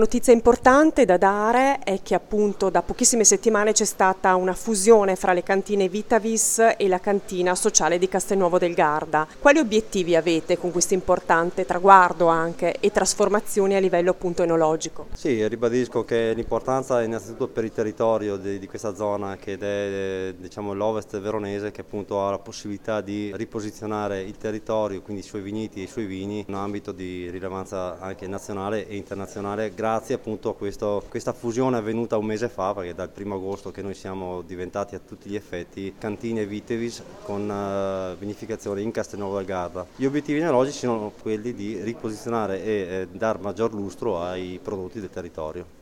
Notizia importante da dare è che appunto da pochissime settimane c'è stata una fusione fra le cantine Vitavis e la cantina sociale di Castelnuovo del Garda. Quali obiettivi avete con questo importante traguardo anche e trasformazioni a livello appunto enologico? Sì, ribadisco che l'importanza è innanzitutto per il territorio di questa zona che è diciamo, l'Ovest veronese, che appunto ha la possibilità di riposizionare il territorio, quindi i suoi vigneti e i suoi vini, in un ambito di rilevanza anche nazionale e internazionale, grazie appunto a questa fusione avvenuta un mese fa, perché dal 1° agosto che noi siamo diventati a tutti gli effetti cantine Vitavis con vinificazione in Castelnuovo del Garda. Gli obiettivi enologici sono quelli di riposizionare e dar maggior lustro ai prodotti del territorio.